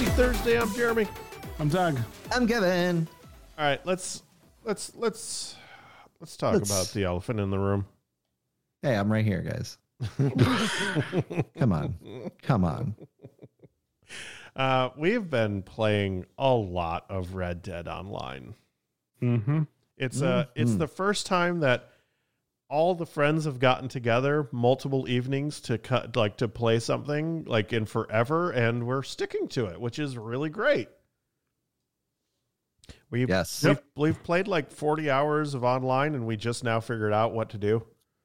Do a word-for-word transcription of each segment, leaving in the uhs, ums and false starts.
Thirsty Thursday. I'm Jeremy. I'm Doug. I'm Kevin. All right, let's let's let's let's talk Let's- about the elephant in the room. Hey, I'm right here, guys. Come on. Come on. Uh, we've been playing a lot of Red Dead Online. Mm-hmm. It's uh it's the first time that all the friends have gotten together multiple evenings to cut like to play something like in forever, and we're sticking to it, which is really great. We've, Yes. we've, we've played like forty hours of online, and we just now figured out what to do.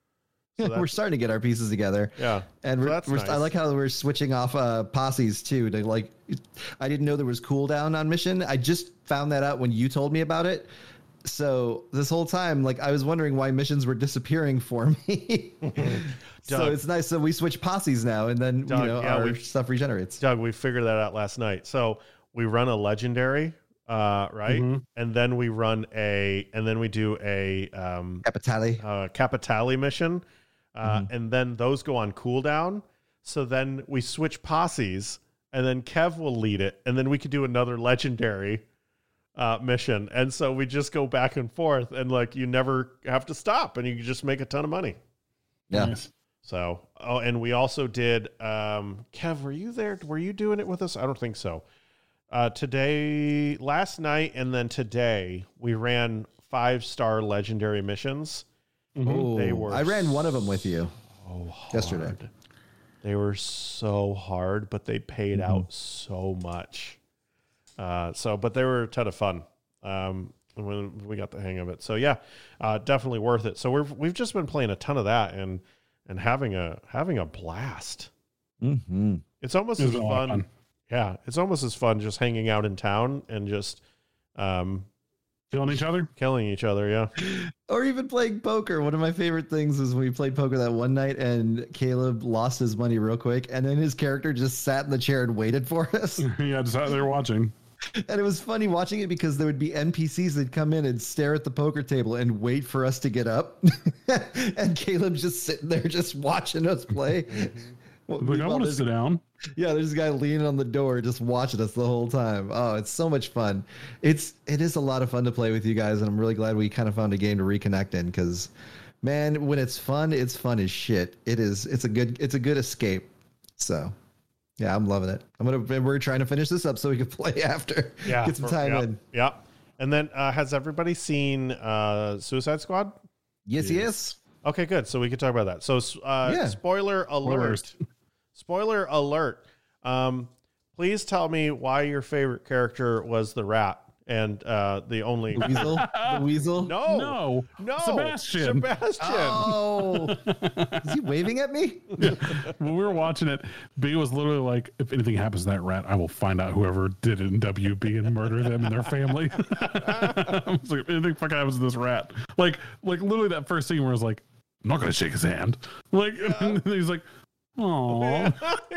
So We're starting to get our pieces together. Yeah. And So we're, that's we're nice. I like how we're switching off uh, posses too. To like, I didn't know there was cooldown on mission. I just found that out when you told me about it. So this whole time, like, I was wondering why missions were disappearing for me. So Doug. it's nice that we switch posses now, and then Doug, you know yeah, our we- stuff regenerates. Doug, we figured that out last night. So we run a legendary, uh, right? Mhm. And then we run a, and then we do a um, Capitale. uh, Capitale mission. Uh, Mm-hmm. And then those go on cooldown. So then we switch posses, and then Kev will lead it. And then we could do another legendary uh, mission. And so we just go back and forth, and like you never have to stop, and you can just make a ton of money. Yeah. Nice. So, oh, and we also did, um, Kev, were you there? Were you doing it with us? I don't think so. Uh, today, last night, and then today, we ran five star legendary missions. Oh, They were I ran one of them with you so hard. yesterday. They were so hard, but they paid Mm-hmm. out so much. Uh, so, but they were a ton of fun. Um, when we got the hang of it. So yeah, uh, definitely worth it. So we've, we've just been playing a ton of that and, and having a, having a blast. Mm-hmm. It's almost It was as a lot of fun. fun. Yeah. It's almost as fun just hanging out in town and just, um, Killing each other? killing each other. Yeah. Or even playing poker. One of my favorite things was when we played poker that one night and Caleb lost his money real quick, and then his character just sat in the chair and waited for us. Yeah, just out there watching. And it was funny watching it because there would be N P Cs that come in and stare at the poker table and wait for us to get up. And Caleb's just sitting there just watching us play. Well, Like, I meanwhile, want to there's- sit down. Yeah, there's a guy leaning on the door just watching us the whole time. Oh, it's so much fun. It's it is a lot of fun to play with you guys, and I'm really glad we kind of found a game to reconnect in because, man, when it's fun, it's fun as shit. It is. It's a good. It's a good escape. So, yeah, I'm loving it. I'm gonna. We're trying to finish this up so we can play after. Yeah. Get some for- time yeah, in. Yeah. And then, uh, has everybody seen, uh, Suicide Squad? Yes, yes. Okay, good. So we can talk about that. So, uh, Yeah. spoiler alert. Spoilers. Spoiler alert. Um, please tell me why your favorite character was the rat and uh, the only. The weasel. The weasel. No, No. no, Sebastian. Sebastian. Oh, is he waving at me? When we were watching it, B was literally like, if anything happens to that rat, I will find out whoever did it in W B and murder them and their family. I was like, if anything fucking happens to this rat. Like, like literally that first scene where I was like, I'm not going to shake his hand. Like, and he's like, oh,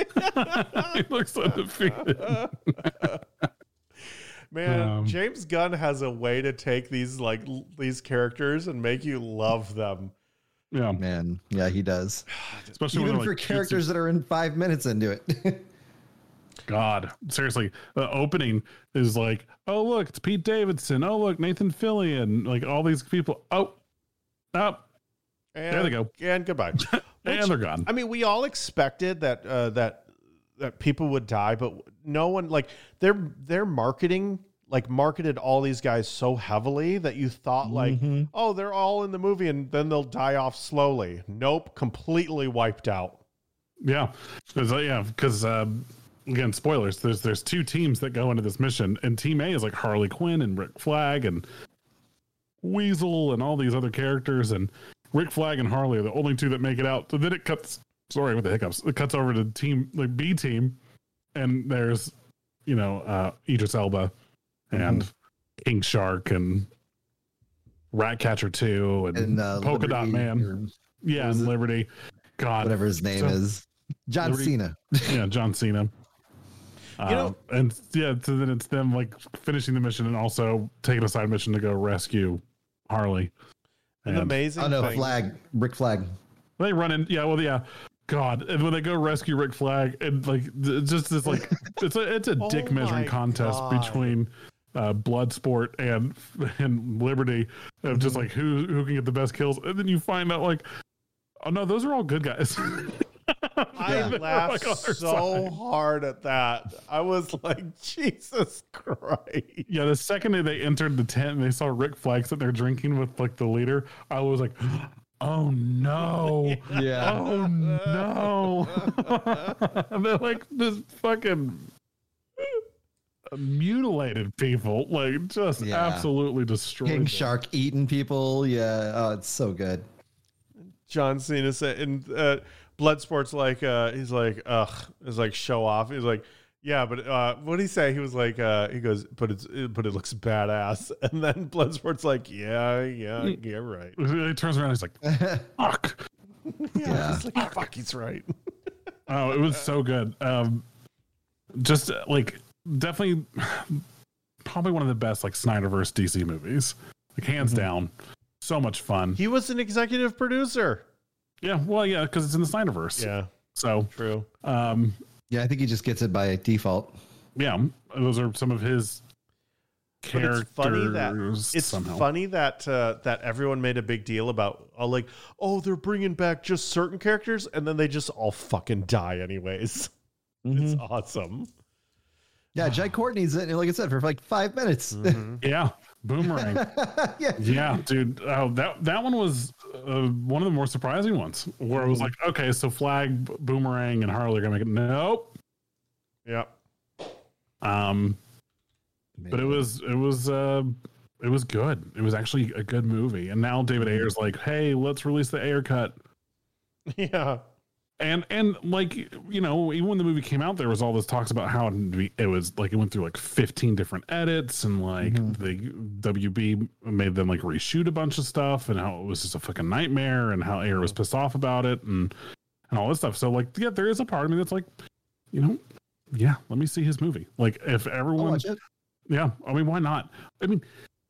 he looks so defeated. Man, Um, James Gunn has a way to take these like l- these characters and make you love them. Yeah. Man, yeah, he does. Especially Even when for they're like, characters that are in five minutes into it. God, seriously, the opening is like, oh look, it's Pete Davidson. Oh look, Nathan Fillion. Like all these people. Oh, oh, And, There they go. And goodbye. and Which- they're gone. I mean, we all expected that uh, that that people would die, but no one like their their marketing like marketed all these guys so heavily that you thought like, Mhm. oh, they're all in the movie and then they'll die off slowly. Nope, completely wiped out. Yeah, because yeah, because um, again, spoilers. There's there's two teams that go into this mission, and Team A is like Harley Quinn and Rick Flag and Weasel and all these other characters, and Rick Flag and Harley are the only two that make it out. So then it cuts. Sorry with the hiccups. It cuts over to team like B team, and there's you know uh, Idris Elba and King Shark and Ratcatcher two and, And uh, Polka Dot Liberty, Man. or Yeah, was and it? Liberty. God, whatever his name So- is. John Liberty- Cena. yeah, John Cena. You know- Um, and yeah, so then it's them like finishing the mission and also taking a side mission to go rescue Harley. An And amazing Oh no, thing. Flag. Rick Flag. they run in. Yeah, well, yeah, God, and when they go rescue Rick Flag, and like it's just this like it's a it's a Oh dick measuring my contest God. between uh, Bloodsport and and Liberty of just like who who can get the best kills, and then you find out like, oh no, those are all good guys. I Yeah. laughed Like on our so side. hard at that. I was like, Jesus Christ. Yeah, the second day they entered the tent and they saw Rick Flag sitting there drinking with like the leader, I was like, oh no. Yeah. Oh no. And they're like this fucking mutilated people, like just Yeah. absolutely destroyed. King them. Shark eating people. Yeah. Oh, it's so good. John Cena said, and uh, Bloodsport's like, uh, he's like, ugh, it's like show off. He's like, yeah, but uh, what did he say? He was like, uh, he goes, but it's, but it looks badass. And then Bloodsport's like, yeah, yeah, yeah, right. He turns around, he's like, fuck. Yeah. He's like, fuck, he's right. Oh, it was so good. Um, just uh, like definitely, probably one of the best like Snyderverse D C movies, like hands Mm-hmm. down. So much fun. He was an executive producer. Yeah, well, yeah, because it's in the Snyderverse. Yeah, So, true. um, Yeah, I think he just gets it by default. yeah, those are some of his But characters. it's funny that it's somehow. funny that uh, that everyone made a big deal about uh, like, oh, they're bringing back just certain characters, and then they just all fucking die anyways. It's Mhm. awesome. Yeah, Jai Courtney's in it, like I said, for like five minutes. Yeah, Boomerang. yeah. Yeah, dude, oh, that that one was uh, one of the more surprising ones, where it was like, okay, so Flag, B- Boomerang, and Harley are gonna make it. Nope. Yeah. Um, but it was it was uh, it was good. It was actually a good movie. And now David Ayer's like, hey, let's release the Ayer cut. Yeah. And and like, you know, even when the movie came out, there was all this talks about how it was like it went through like fifteen different edits, and like the W B made them like reshoot a bunch of stuff, and how it was just a fucking nightmare, and how Ayer was pissed off about it, and and all this stuff. So like, yeah, there is a part of me that's like, you know, yeah, let me see his movie. Like if I'll everyone, watch it. yeah, I mean, why not? I mean,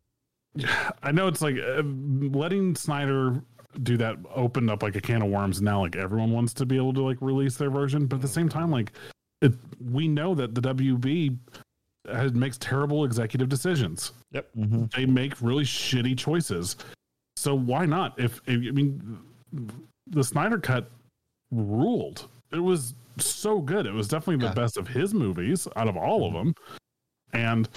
I know it's like uh, letting Snyder do that opened up like a can of worms, and now like everyone wants to be able to like release their version, but at the same time, like it, we know that the W B has, makes terrible executive decisions. Yep. Mhm. They make really shitty choices. So why not? If, if I mean, the Snyder cut ruled. It was so good. It was definitely Yeah. the best of his movies out of all of them, and.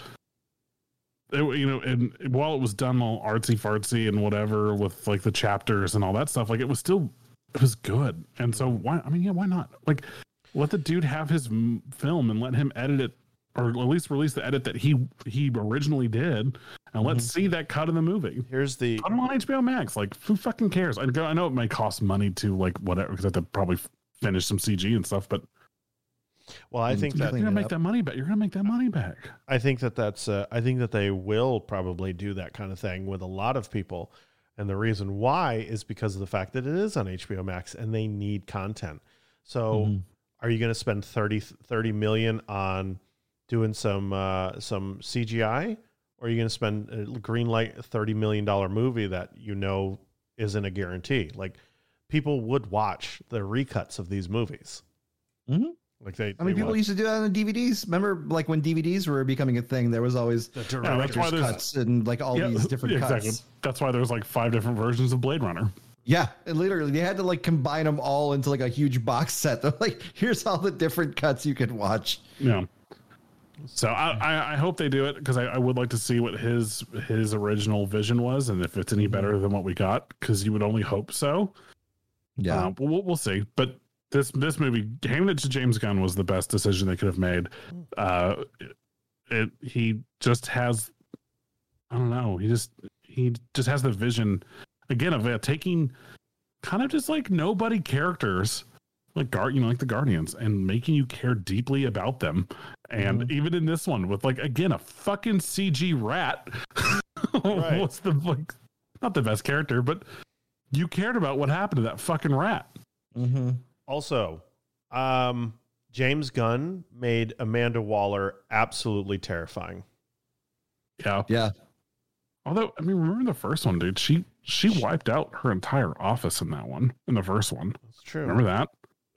It, you know, and while it was done all artsy fartsy and whatever with like the chapters and all that stuff, like it was still, it was good. And so why, I mean, yeah, why not? Like let the dude have his m- film and let him edit it, or at least release the edit that he, he originally did. And let's see that cut of the movie. Here's the Put them on H B O Max. Like who fucking cares? I go, I know it may cost money to like whatever, because I have to probably finish some C G and stuff, but well, I think Mm, that you're clean going to it make up. that money back. You're going to make that money back. I think that that's uh, I think that they will probably do that kind of thing with a lot of people, and the reason why is because of the fact that it is on H B O Max and they need content. So, Mhm. are you going to spend thirty, thirty million on doing some uh, some C G I, or are you going to spend a green light a thirty million dollar movie that you know isn't a guarantee? Like people would watch the recuts of these movies. Mhm. Like they, I mean, they people watch used to do that on the D V Ds. Remember, like when D V Ds were becoming a thing, there was always the Yeah, that's why director's there's- cuts and like all Yeah, these different yeah, cuts. exactly. That's why there's like five different versions of Blade Runner. Yeah, and literally, they had to like combine them all into like a huge box set. They're like, here's all the different cuts you can watch. Yeah. So I, I, I hope they do it, because I, I would like to see what his his original vision was, and if it's any better than what we got, because you would only hope so. Yeah, Uh, but we'll, we'll see. But this this movie, handing it to James Gunn, was the best decision they could have made. Uh, it, it he just has, I don't know, he just he just has the vision again of uh, taking kind of just like nobody characters, like guard, you know, like the Guardians, and making you care deeply about them. And even in this one, with like again a fucking C G rat, Right. what's the like not the best character, but you cared about what happened to that fucking rat. mm-hmm. Also, um, James Gunn made Amanda Waller absolutely terrifying. Yeah. yeah. Although, I mean, remember the first one, dude? She she wiped out her entire office in that one, in the first one. That's true. Remember that?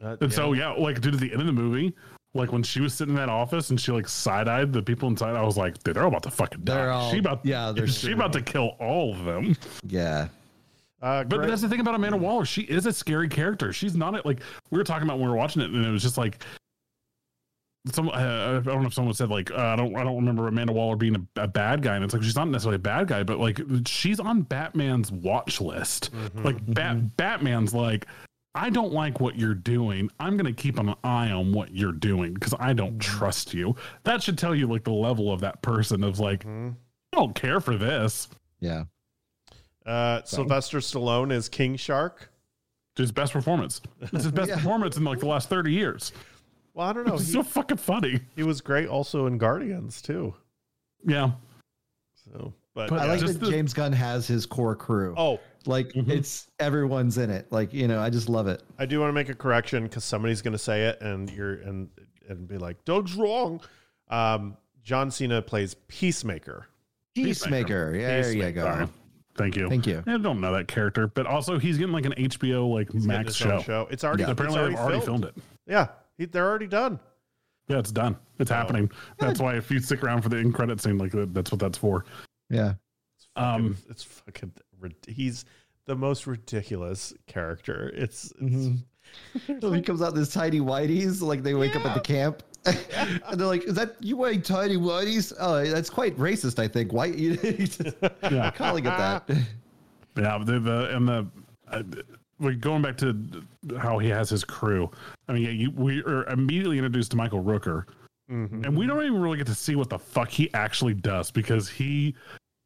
Uh, And yeah. so yeah, like dude, at the end of the movie, like when she was sitting in that office and she like side eyed the people inside, I was like, dude, they're all about to fucking die. They're all- she about yeah, they're she about to kill all of them. Yeah. Uh, But great- that's the thing about Amanda Waller. She is a scary character. She's not a, like we were talking about when we were watching it, and it was just like some. Uh, I don't know if someone said like uh, I don't I don't remember Amanda Waller being a, a bad guy, and it's like she's not necessarily a bad guy, but like she's on Batman's watch list. Mhm. Like Bat, Batman's like, I don't like what you're doing. I'm going to keep an eye on what you're doing because I don't trust you. That should tell you like the level of that person of like, Mhm. I don't care for this. Yeah. Uh, Sylvester Stallone is King Shark. His best performance. It's his best Yeah. performance in like the last thirty years. Well, I don't know. It's He, so fucking funny. he was great also in Guardians too. Yeah. So, but, But I yeah. like just that the- James Gunn has his core crew. Oh, Like Mhm. it's everyone's in it. Like, you know, I just love it. I do want to make a correction because somebody's going to say it, and you're and and be like, "Doug's wrong." Um, John Cena plays Peacemaker. Peacemaker. Yeah, there you Peacemaker. go. Sorry. Thank you. Thank you. I don't know that character, but also he's getting like an H B O like He's getting Max his own show. It's already Yeah. it's Apparently, already, they've already filmed. filmed it. Yeah, he, they're already done. Yeah, it's done. It's Oh. happening. That's why if you stick around for the end credit scene, like that's what that's for. Yeah. It's fucking, Um, it's fucking rid- he's the most ridiculous character. It's, it's Mhm. So he comes out in this tiny whiteies, like they wake up at the camp. And they're like, "Is that you wearing tiny whiteies?" Oh, that's quite racist, I think. White, you just Yeah. calling it that. Yeah, the, the and the uh, we're going back to how he has his crew. I mean, yeah, you, we are immediately introduced to Michael Rooker, Mhm. and we don't even really get to see what the fuck he actually does because he.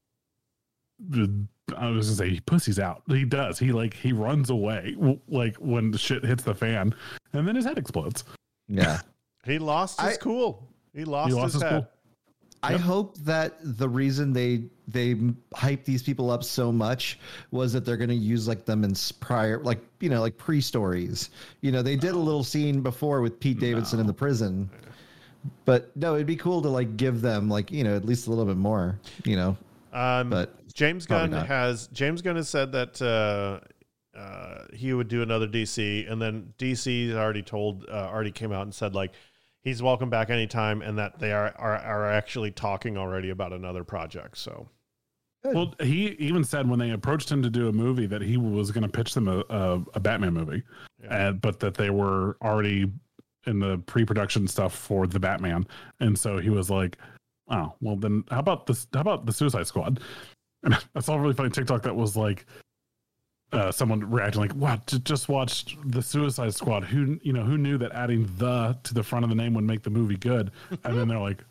I was gonna say he pussies out. He does. He like he runs away w- like when the shit hits the fan, and then his head explodes. Yeah. he lost his I- cool. He lost, He lost his, his head. cool. I Yep. hope that the reason they they hype these people up so much was that they're going to use like them in s- prior, like you know, like pre-stories. You know, they did a little scene before with Pete Davidson in the prison, but no, it'd be cool to like give them like you know at least a little bit more. You know, Um, but James probably Gunn not. has James Gunn has said that uh, uh, he would do another D C, and then D C already told, uh, already came out and said like he's welcome back anytime, and that they are are, are actually talking already about another project. So Well, he even said when they approached him to do a movie that he was going to pitch them a, a, a Batman movie, Yeah. and, but that they were already in the pre-production stuff for the Batman, and so he was like, "Oh, well then, how about this? How about the Suicide Squad?" And I saw a really funny TikTok that was like, uh, someone reacting like, "Wow, j- just watched the Suicide Squad. Who you know who knew that adding the to the front of the name would make the movie good?" And then they're like.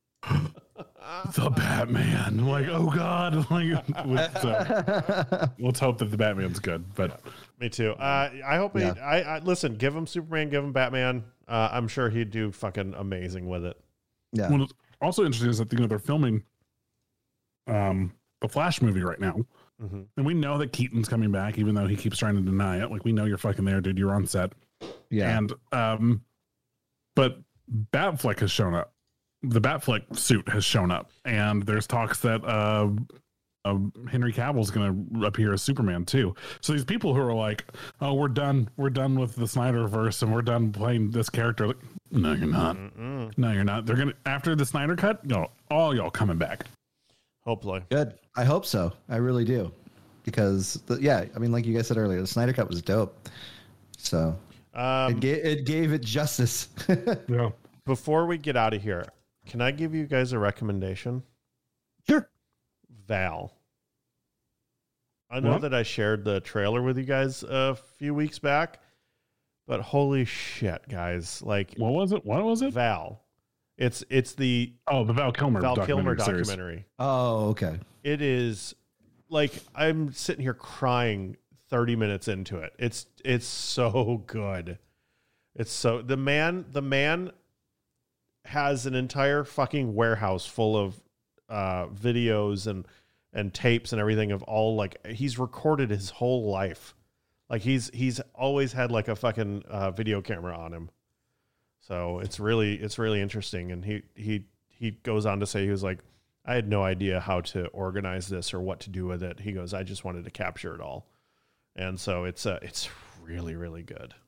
The Batman, like, oh god, like, so, let's hope that the Batman's good. But me too. Uh, I hope he. Yeah. I, I listen. Give him Superman. Give him Batman. Uh, I'm sure he'd do fucking amazing with it. yeah, what's also interesting is that you know they're filming um the Flash movie right now, Mhm. and we know that Keaton's coming back, even though he keeps trying to deny it. Like, we know you're fucking there, dude. You're on set, yeah. and um, but Batfleck has shown up. The Batfleck suit has shown up, and there's talks that uh, uh Henry Cavill's going to appear as Superman too. So these people who are like, "Oh, we're done. We're done with the Snyderverse, and we're done playing this character." Like, no, you're not. Mm-mm. No, you're not. They're gonna after the Snyder cut. No, all y'all coming back. Hopefully. Good. I hope so. I really do, because the, yeah, I mean, like you guys said earlier, the Snyder Cut was dope. So Um, it, ga- it gave it justice. Yeah. before we get out of here, can I give you guys a recommendation? Sure. Val. I know What? that I shared the trailer with you guys a few weeks back, but holy shit, guys! Like What was it? What was it? Val, it's it's the Oh, the Val Kilmer Val Kilmer documentary series. documentary. Oh, okay. It is like I'm sitting here crying thirty minutes into it. It's it's so good. It's so the man the man has an entire fucking warehouse full of uh videos and and tapes and everything of all like he's recorded his whole life. Like he's he's always had like a fucking uh, video camera on him. So it's really it's really interesting, and he he he goes on to say he was like, I had no idea how to organize this or what to do with it. He goes, I just wanted to capture it all. And so it's uh, it's really, really good. It's really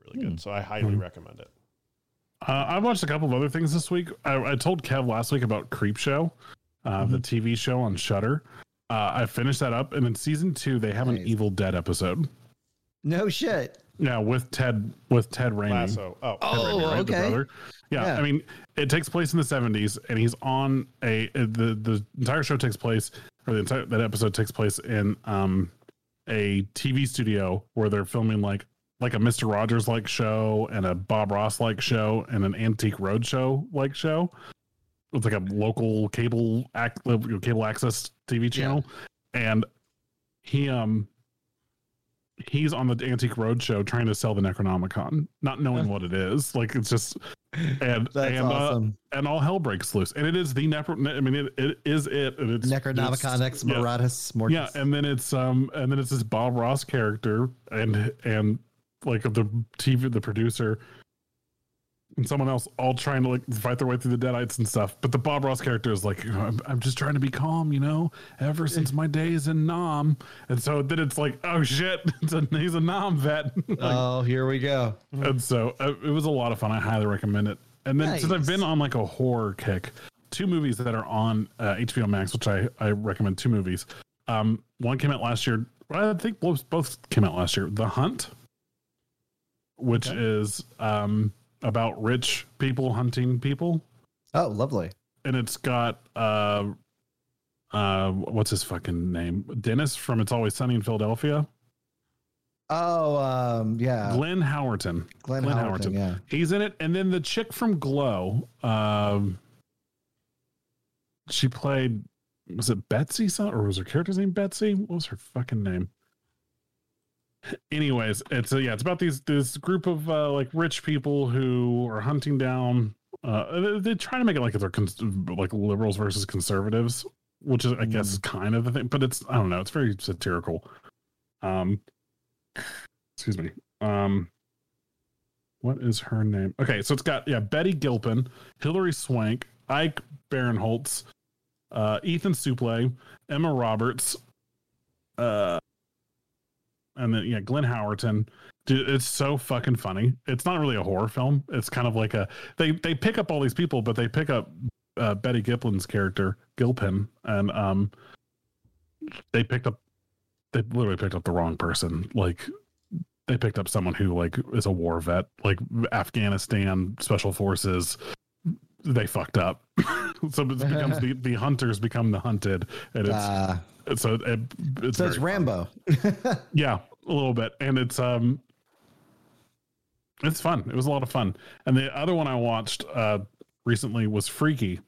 really good. So I highly Hmm. recommend it. Uh, I watched a couple of other things this week. I, I told Kev last week about Creep Show, uh, Mhm. the T V show on Shudder. Uh, I finished that up, and in season two, they have Nice. an Evil Dead episode. No shit. Yeah, with Ted with Ted Raimi. Lasso. Oh, Ted Oh, Raimi, right? The okay. brother. Yeah, Yeah. I mean, it takes place in the seventies, and he's on a the the entire show takes place, or the entire that episode takes place in um a T V studio where they're filming like like a Mister Rogers like show and a Bob Ross like show and an Antique Roadshow like show. It's like a local cable act cable access T V channel, and he um he's on the Antique Roadshow trying to sell the Necronomicon, not knowing what it is. Like it's just and That's and awesome. uh, and all hell breaks loose, and it is the Necro. I mean, it, it is it. And it's Necronomicon it's- ex yeah. Maratus Mortis. Yeah, and then it's um, and then it's this Bob Ross character, and and like the T V, the producer, and someone else, all trying to like fight their way through the Deadites and stuff. But the Bob Ross character is like, I'm, I'm just trying to be calm, you know. Ever since my days in Nam, and so then it's like, oh shit, it's a, he's a Nam vet. Like, Oh, here we go. and so uh, it was a lot of fun. I highly recommend it. And then since I've Nice. been on like a horror kick, two movies that are on uh, H B O Max, which I, I recommend two movies. Um, one came out last year. I think both, both came out last year. The Hunt, which Okay. is um, about rich people hunting people. Oh, lovely. And it's got, uh, uh, what's his fucking name? Dennis from It's Always Sunny in Philadelphia. Oh, um, yeah. Glenn Howerton. Glenn, Glenn Howerton, Howerton. yeah. He's in it, and then the chick from Glow, um, she played. Was it Betsy? Son, or was her character's name Betsy? What was her fucking name? Anyways, it's uh, yeah, it's about these this group of uh, like rich people who are hunting down. Uh, they, they try to make it like they're cons- like liberals versus conservatives, which is I guess is kind of the thing, but it's I don't know. It's very satirical. Um, excuse me. Um. What is her name? Okay, so it's got yeah Betty Gilpin, Hilary Swank, Ike Barinholtz, uh, Ethan Suplee, Emma Roberts, uh, and then yeah Glenn Howerton. Dude, it's so fucking funny. It's not really a horror film. It's kind of like a they they pick up all these people, but they pick up uh, Betty Gilpin's character Gilpin, and um, they picked up they literally picked up the wrong person. Like they picked up someone who like is a war vet, like Afghanistan special forces. They fucked up, so it becomes the, the hunters become the hunted, and it's Uh, so it, it's so it's very fun. Rambo. Yeah, a little bit, and it's um, it's fun. It was a lot of fun. And the other one I watched uh recently was Freaky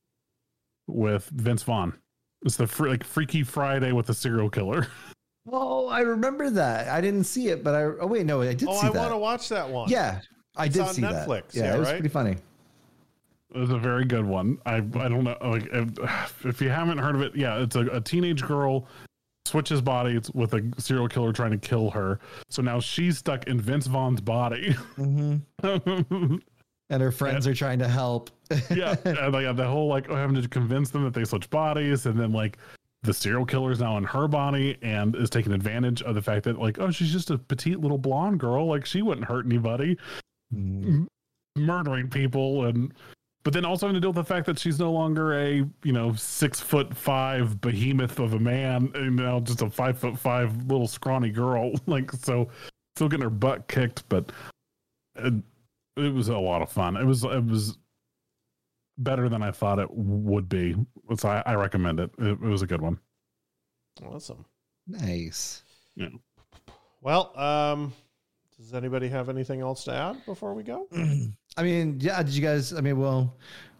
with Vince Vaughn. It's the fr- like Freaky Friday with a serial killer. Oh, I remember that. I didn't see it, but I. Oh wait, no, I did Oh, see I that. want to watch that one. Yeah, I It's did on see that. Netflix, Yeah, yeah, it was right? pretty funny. It was a very good one. I I don't know like if, if you haven't heard of it, yeah, it's a, a teenage girl switches bodies with a serial killer trying to kill her. So now she's stuck in Vince Vaughn's body. Mm-hmm. And her friends are trying to help. Yeah, and like the whole like having to convince them that they switch bodies, and then like the serial killer is now in her body and is taking advantage of the fact that like oh she's just a petite little blonde girl, like she wouldn't hurt anybody, Mm. murdering people, and but then also having to deal with the fact that she's no longer a you know six foot five behemoth of a man, and now just a five foot five little scrawny girl, like so still getting her butt kicked, but it, it was a lot of fun. It was it was. better than I thought it would be. So I, I recommend it. it. It was a good one. Awesome. Nice. Well, um, does anybody have anything else to add before we go? I mean, yeah. Did you guys? I mean, well,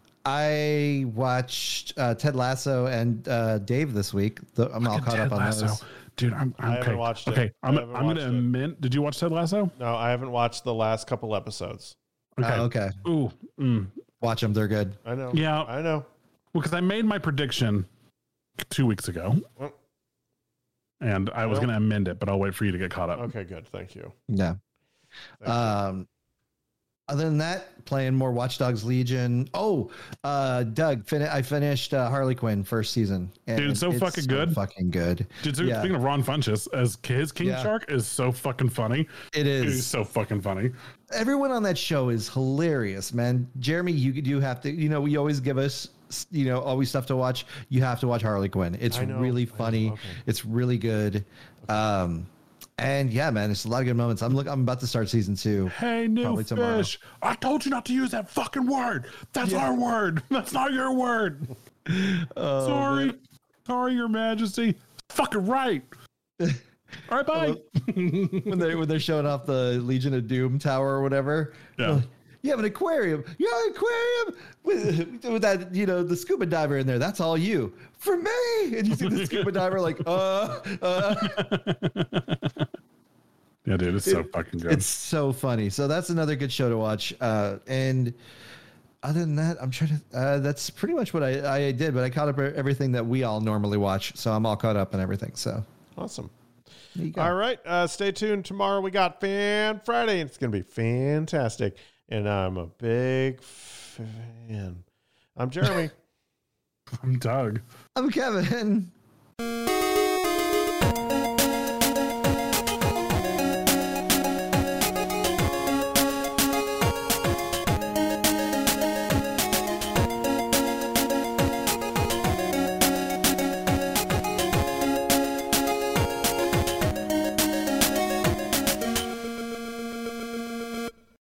I watched uh, Ted Lasso and uh, Dave this week. The, I'm all Fucking caught Ted up on Lasso. those. Dude, I'm, I'm I haven't okay. watched it. Okay, I I'm, haven't I'm going to watched it. admit. Did you watch Ted Lasso? No, I haven't watched the last couple episodes. Okay. Oh, okay. Ooh. Mm. Watch them. They're good. I know. Yeah. I know. Well, because I made my prediction two weeks ago, Well, and I was Well- going to amend it, but I'll wait for you to get caught up. okay, good. Thank you. Yeah. Thank you. Um, Other than that, playing more Watch Dogs Legion. Oh, uh, Doug, fin- I finished uh, Harley Quinn first season. And Dude, it's so fucking so good. Fucking good. Dude, so Yeah. speaking of Ron Funches, as his King Yeah. Shark is so fucking funny. It is. It is so fucking funny. Everyone on that show is hilarious, man. Jeremy, you you have to, you know, we always give us, you know, always stuff to watch. You have to watch Harley Quinn. It's I know, really I know, funny. okay. It's really good. Um, and yeah, man, it's a lot of good moments. I'm look. I'm about to start season two. Hey, new Probably tomorrow. fish. I told you not to use that fucking word. That's Yeah. our word. That's not your word. Oh, Sorry. man. Sorry, Your Majesty. Fucking right. All right, bye. when they when they're showing off the Legion of Doom tower or whatever. Yeah. they're like, you have an aquarium. You have an aquarium with, with that, you know, the scuba diver in there. That's all you for me. And you see the scuba diver like, uh, uh. Yeah, dude, it's so It- fucking good. It's so funny. So that's another good show to watch. Uh, and other than that, I'm trying to. Uh, that's pretty much what I, I did. But I caught up everything that we all normally watch. So I'm all caught up and everything. So Awesome. there you go. All right. Uh, stay tuned. Tomorrow we got Fan Friday. It's going to be fantastic. And I'm a big fan. I'm Jeremy. I'm Doug. I'm Kevin.